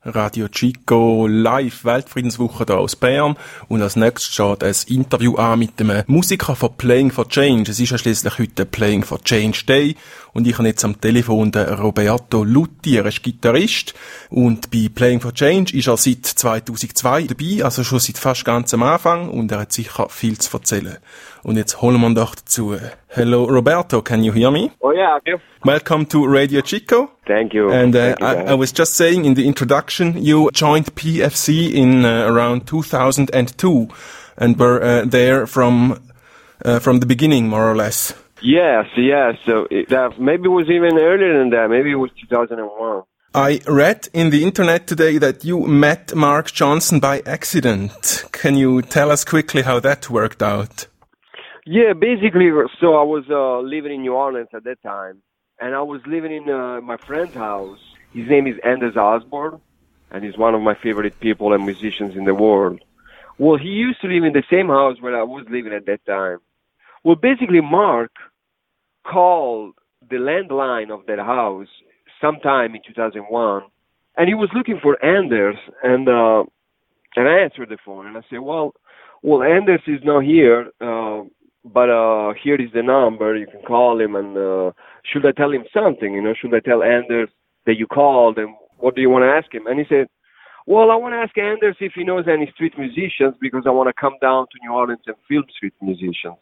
Radio Chico live Weltfriedenswoche hier aus Bern und als nächstes steht ein Interview an mit dem Musiker von Playing for Change. Es ist ja schliesslich heute Playing for Change Day und ich habe jetzt am Telefon den Roberto Lutti, er ist Gitarrist und bei Playing for Change ist er seit 2002 dabei, also schon seit fast ganz am Anfang und er hat sicher viel zu erzählen. Und jetzt holen wir ihn doch dazu. Hello Roberto, can you hear me? Oh yeah, I do. Welcome to Radio Chico. Thank you. And Thank you, I was just saying in the introduction, you joined PFC in around 2002 and were there from the beginning, more or less. Yes. So maybe it was even earlier than that. Maybe it was 2001. I read in the internet today that you met Mark Johnson by accident. Can you tell us quickly how that worked out? Yeah, basically, so I was living in New Orleans at that time, and I was living in my friend's house. His name is Anders Osborne, and he's one of my favorite people and musicians in the world. Well, he used to live in the same house where I was living at that time. Well, basically, Mark called the landline of that house sometime in 2001, and he was looking for Anders, and I answered the phone, and I said, well, Anders is not here, but here is the number. You can call him, and should I tell him something? Should I tell Anders that you called, and what do you want to ask him? And he said, well, I want to ask Anders if he knows any street musicians because I want to come down to New Orleans and film street musicians.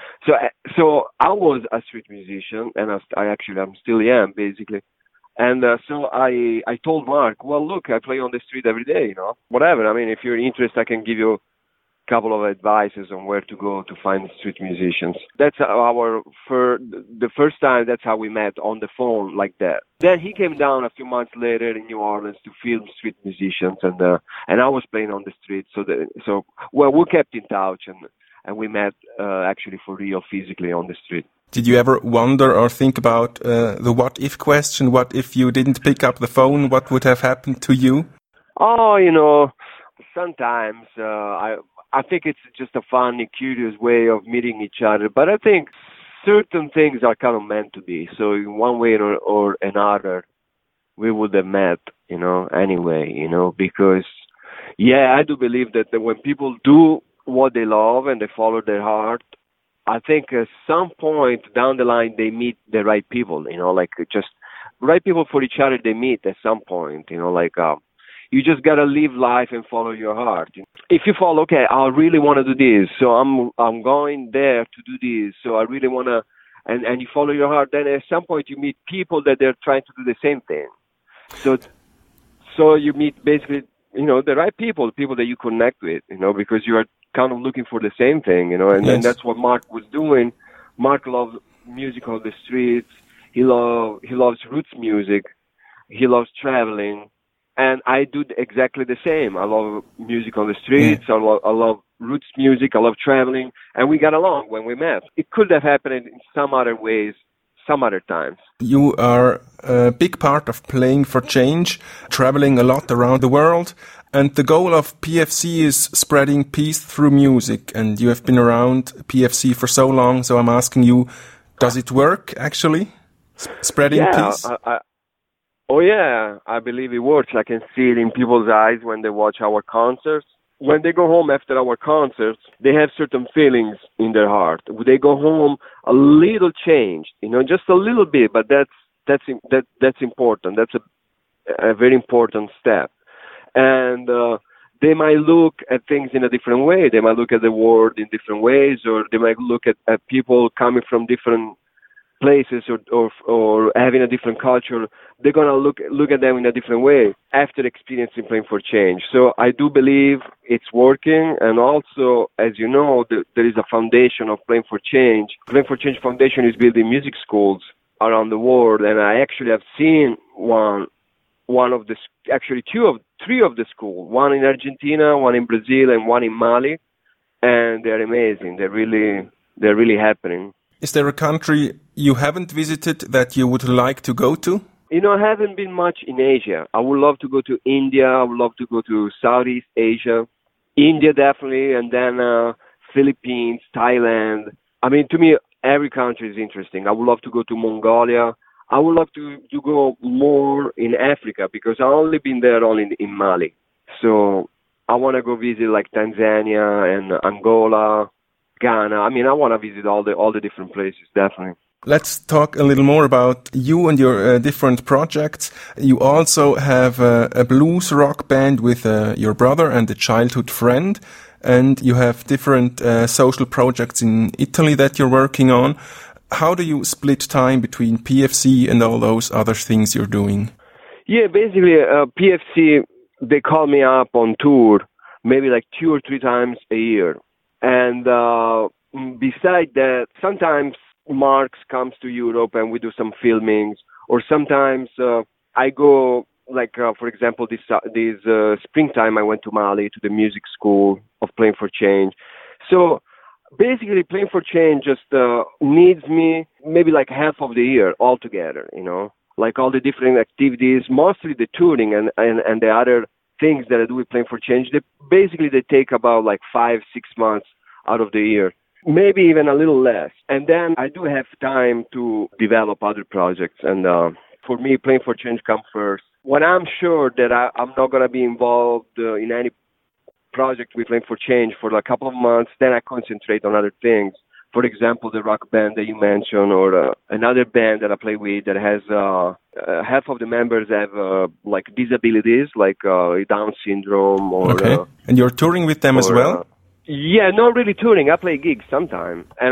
So I was a street musician, and I'm still am, basically. And so I told Mark, well, look, I play on the street every day, whatever. I mean, if you're interested, I can give you couple of advices on where to go to find street musicians. That's the first time. That's how we met on the phone like that. Then he came down a few months later in New Orleans to film street musicians, and I was playing on the street. So we kept in touch, and we met actually for real, physically on the street. Did you ever wonder or think about the what if question? What if you didn't pick up the phone? What would have happened to you? Oh, sometimes I think it's just a funny, curious way of meeting each other. But I think certain things are kind of meant to be. So in one way or another, we would have met, anyway, because, I do believe that when people do what they love and they follow their heart, I think at some point down the line, they meet the right people, just right people for each other they meet at some point, you just gotta live life and follow your heart. If you follow, okay, I really want to do this, so I'm going there to do this, so I really want to, and you follow your heart, then at some point you meet people that they're trying to do the same thing. So you meet basically, the right people that you connect with, because you are kind of looking for the same thing, and yes. then that's what Mark was doing. Mark loves music on the streets. He loves roots music. He loves traveling. And I do exactly the same. I love music on the streets. I love roots music. I love traveling. And we got along when we met. It could have happened in some other ways, some other times. You are a big part of Playing for Change, traveling a lot around the world. And the goal of PFC is spreading peace through music. And you have been around PFC for so long. So I'm asking you, does it work, actually? Spreading peace? Oh, yeah, I believe it works. I can see it in people's eyes when they watch our concerts. When they go home after our concerts, they have certain feelings in their heart. They go home a little changed, just a little bit, but that's important. That's a very important step. And they might look at things in a different way. They might look at the world in different ways, or they might look at people coming from different places or having a different culture. They're going to look at them in a different way after experiencing Playing for Change. So I do believe it's working. And also, as you know, there is a foundation of Playing for Change. Playing for Change Foundation is building music schools around the world. And I actually have seen three of the schools, one in Argentina, one in Brazil, and one in Mali. And they're amazing. They're really happening. Is there a country you haven't visited that you would like to go to? I haven't been much in Asia. I would love to go to India. I would love to go to Southeast Asia. India, definitely, and then Philippines, Thailand. I mean, to me, every country is interesting. I would love to go to Mongolia. I would love to go more in Africa because I've only been there only in Mali. So I want to go visit like Tanzania and Angola, Ghana. I mean, I want to visit all the different places, definitely. Let's talk a little more about you and your different projects. You also have a blues rock band with your brother and a childhood friend, and you have different social projects in Italy that you're working on. How do you split time between PFC and all those other things you're doing? Yeah, basically, PFC, they call me up on tour maybe like 2 or 3 times a year. And beside that, sometimes Marx comes to Europe and we do some filmings, or sometimes I go, like for example, this springtime I went to Mali to the music school of Playing for Change. So basically, Playing for Change just needs me maybe like half of the year altogether, you know, like all the different activities, mostly the touring and the other things that I do with Playing for Change. They take about like 5-6 months out of the year. Maybe even a little less. And then I do have time to develop other projects. And for me, Playing for Change comes first. When I'm sure that I'm not going to be involved in any project with Playing for Change for a couple of months, then I concentrate on other things. For example, the rock band that you mentioned, or another band that I play with that has half of the members have like disabilities, like Down syndrome. Or okay. And you're touring with them as well? Yeah, not really touring. I play gigs sometimes, and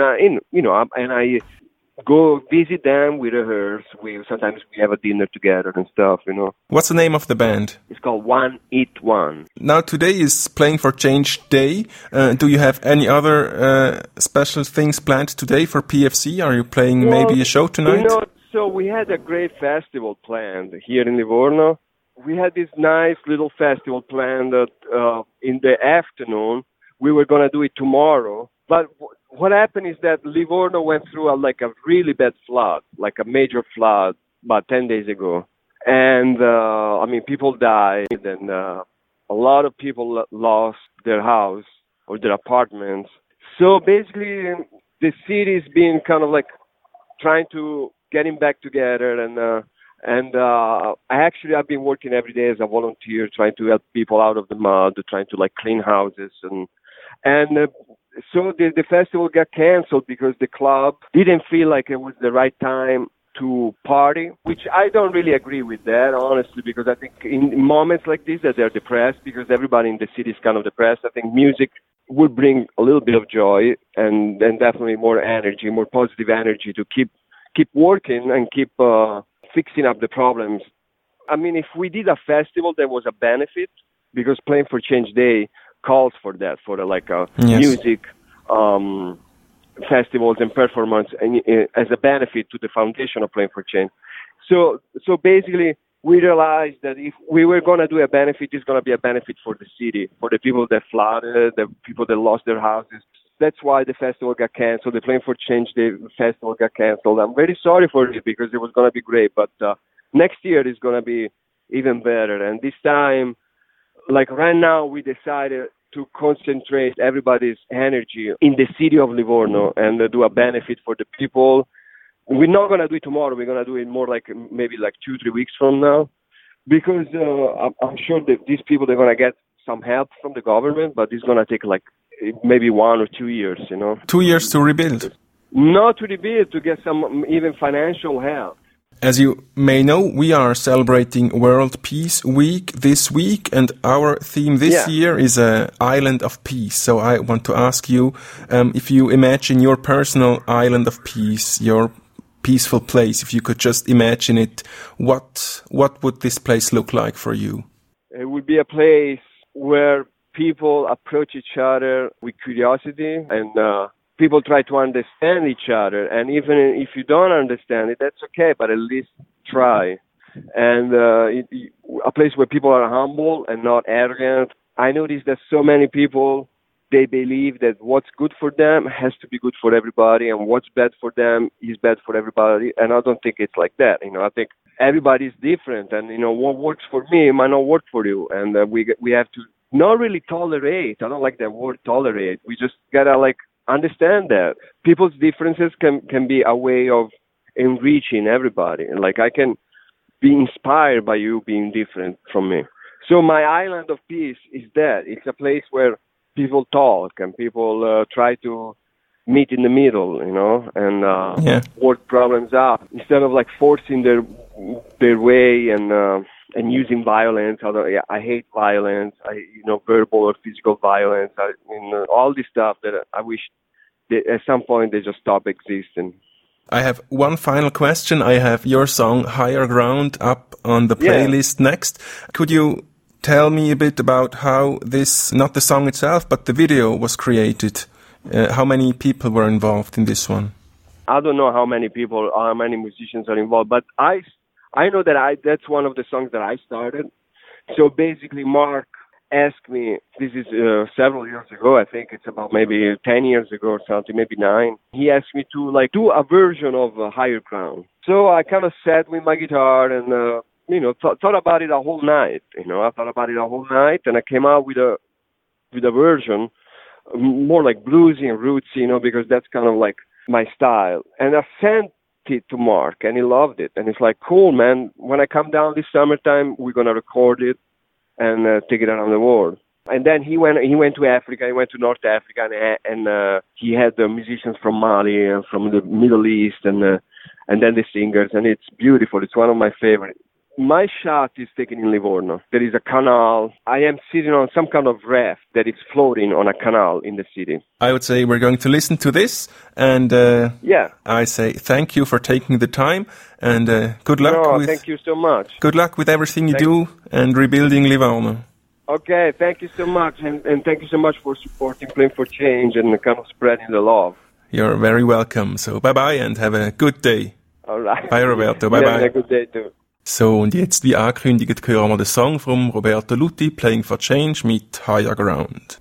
I go visit them. We rehearse. Sometimes we have a dinner together and stuff. You know. What's the name of the band? It's called 181. Now today is Playing for Change Day. Do you have any other special things planned today for PFC? Are you playing maybe a show tonight? You know, so we had a great festival planned here in Livorno. We had this nice little festival planned in the afternoon. We were going to do it tomorrow, but what happened is that Livorno went through a really bad flood, like a major flood, about 10 days ago. And, people died, and a lot of people lost their house or their apartments. So basically, the city's been kind of like trying to getting back together, and I've been working every day as a volunteer, trying to help people out of the mud, trying to like clean houses, and so the festival got canceled because the club didn't feel like it was the right time to party, which I don't really agree with that, honestly, because I think in moments like this that they're depressed because everybody in the city is kind of depressed. I think music would bring a little bit of joy and definitely more energy, more positive energy to keep working and keep fixing up the problems. I mean, if we did a festival that was a benefit, because Playing for Change Day calls for that, for music festivals and performance as a benefit to the foundation of Playing for Change. So basically, we realized that if we were going to do a benefit, it's going to be a benefit for the city, for the people that flooded, the people that lost their houses. That's why the festival got canceled. The Playing for Change Day festival got canceled. I'm very sorry for it because it was going to be great, but next year is going to be even better. And this time, like right now, we decided to concentrate everybody's energy in the city of Livorno and do a benefit for the people. We're not going to do it tomorrow. We're going to do it more like maybe like 2-3 weeks from now, because I'm sure that these people, they're going to get some help from the government, but it's going to take like maybe 1 or 2 years, you know. 2 years to rebuild? Not to rebuild, to get some even financial help. As you may know, we are celebrating World Peace Week this week, and our theme this year is Island of Peace. So I want to ask you, if you imagine your personal island of peace, your peaceful place, if you could just imagine it, what would this place look like for you? It would be a place where people approach each other with curiosity and people try to understand each other, and even if you don't understand it, that's okay, but at least try. And a place where people are humble and not arrogant. I notice that so many people, they believe that what's good for them has to be good for everybody, and what's bad for them is bad for everybody, and I don't think it's like that. You know, I think everybody's different, and, you know, what works for me might not work for you, and we have to not really tolerate. I don't like that word, tolerate. We just gotta, like, understand that people's differences can be a way of enriching everybody. And like I can be inspired by you being different from me. So my island of peace is that. It's a place where people talk and people try to meet in the middle, and work problems out instead of like forcing their way and using violence. I hate violence. Verbal or physical violence. All this stuff that I wish that at some point they just stop existing. I have one final question. I have your song Higher Ground up on the playlist next. Could you tell me a bit about how this, not the song itself, but the video was created? How many people were involved in this one? I don't know how many musicians are involved, but I know that that's one of the songs that I started. So basically Mark asked me, this is several years ago, I think it's about maybe 10 years ago or something, maybe 9. He asked me to do a version of Higher Ground. So I kind of sat with my guitar and, thought about it a whole night. I thought about it a whole night and I came out with a version more like bluesy and rootsy, because that's kind of like my style. And I sent it to Mark and he loved it. And it's like, cool, man, when I come down this summertime, we're going to record it and take it around the world. And then he went to Africa. He went to North Africa, and he had the musicians from Mali and from the Middle East, and then the singers. And it's beautiful. It's one of my favorites. My shot is taken in Livorno. There is a canal. I am sitting on some kind of raft that is floating on a canal in the city. I would say we're going to listen to this, and I say thank you for taking the time, and good luck. Thank you so much. Good luck with everything you do and rebuilding Livorno. Okay, thank you so much, and thank you so much for supporting Playing for Change and kind of spreading the love. You're very welcome. So bye-bye and have a good day. All right. Bye, Roberto. Bye-bye. Have a good day too. So, und jetzt, wie angekündigt, hören wir den Song von Roberto Luthi, Playing for Change mit Higher Ground.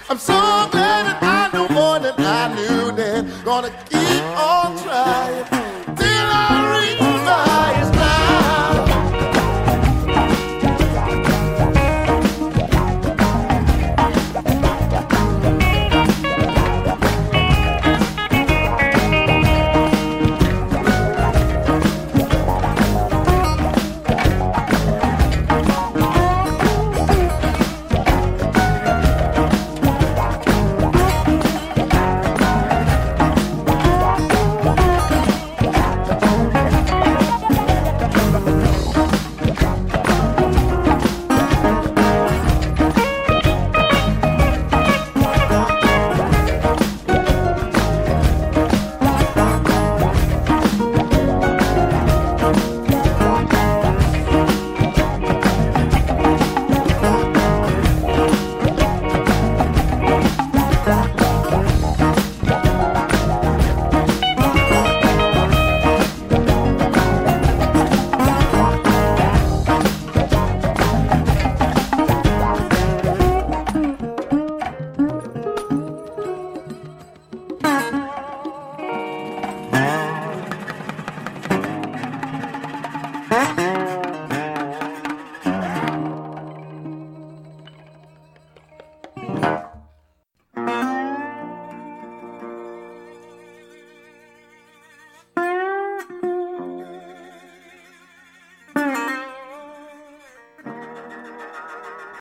I'm so glad